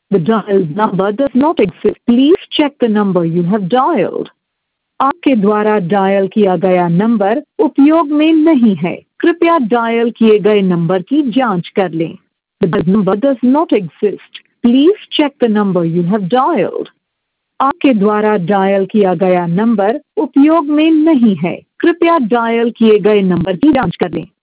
The dialed number does not exist. Please check the number you have dialed. आपके द्वारा dial किया गया number उपयोग में नहीं है, कृपया डायल किए गए नंबर की जांच कर लें। The number does not exist. Please check the number you have dialed. आपके द्वारा डायल किया गया नंबर उपयोग में नहीं है, कृपया डायल किए गए नंबर की जांच कर लें।